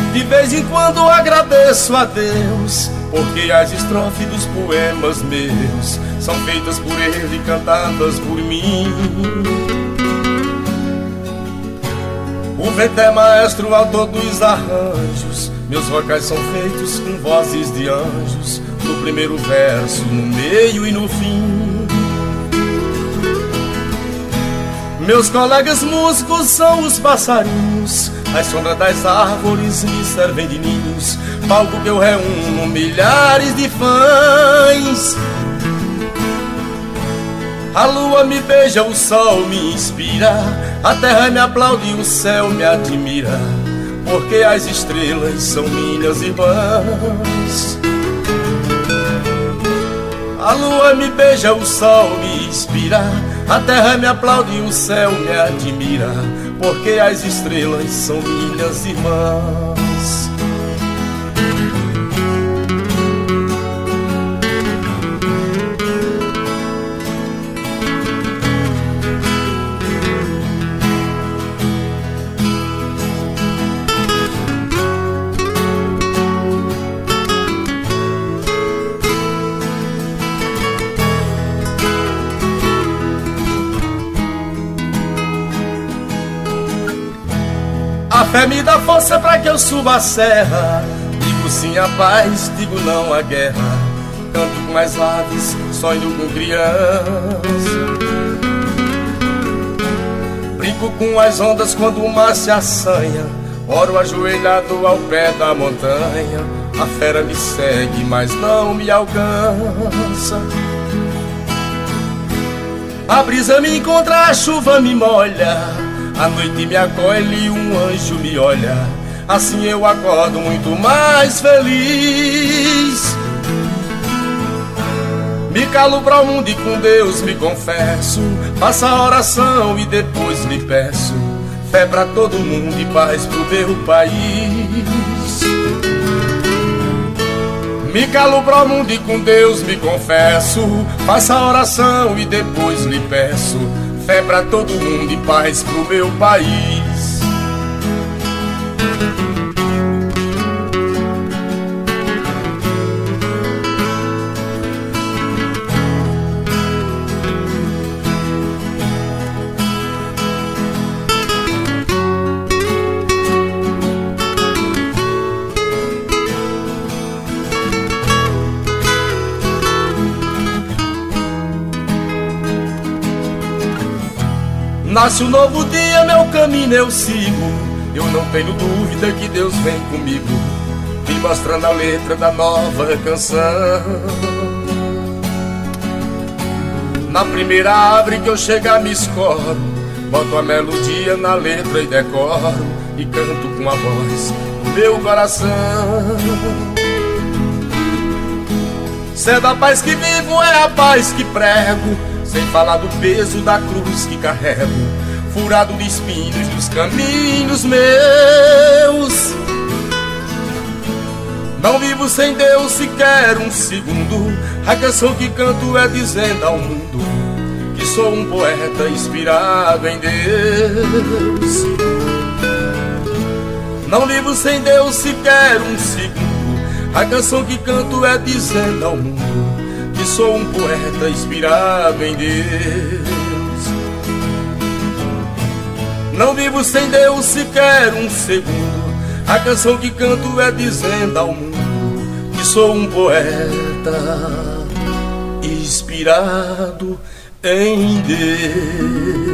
De vez em quando agradeço a Deus, porque as estrofes dos poemas meus são feitas por Ele e cantadas por mim. O vento é maestro, autor dos arranjos, meus vocais são feitos com vozes de anjos, no primeiro verso, no meio e no fim. Meus colegas músicos são os passarinhos, as sombras das árvores me servem de ninhos, palco que eu reúno milhares de fãs. A lua me beija, o sol me inspira, a terra me aplaude e o céu me admira, porque as estrelas são minhas irmãs. A lua me beija, o sol me inspira, a terra me aplaude e o céu me admira, porque as estrelas são minhas irmãs. A fé me dá força pra que eu suba a serra, digo sim à paz, digo não à guerra, canto com as aves, sonho com criança, brinco com as ondas quando o mar se assanha, oro ajoelhado ao pé da montanha, a fera me segue, mas não me alcança. A brisa me encontra, a chuva me molha, a noite me acolhe e um anjo me olha, assim eu acordo muito mais feliz. Me calo pra o mundo e com Deus me confesso, faço a oração e depois lhe peço fé pra todo mundo e paz pro meu país. Me calo pra o mundo e com Deus me confesso, faço a oração e depois lhe peço fé pra todo mundo e paz pro meu país. Nasce um novo dia, meu caminho eu sigo, eu não tenho dúvida que Deus vem comigo, me mostrando a letra da nova canção. Na primeira árvore que eu chegar me escoro, boto a melodia na letra e decoro, e canto com a voz do meu coração. Se é da paz que vivo, é a paz que prego, sem falar do peso da cruz que carrego, furado de espinhos dos caminhos meus. Não vivo sem Deus sequer um segundo, a canção que canto é dizendo ao mundo que sou um poeta inspirado em Deus. Não vivo sem Deus sequer um segundo, a canção que canto é dizendo ao mundo que sou um poeta inspirado em Deus. Não vivo sem Deus sequer um segundo, a canção que canto é dizendo ao mundo que sou um poeta inspirado em Deus.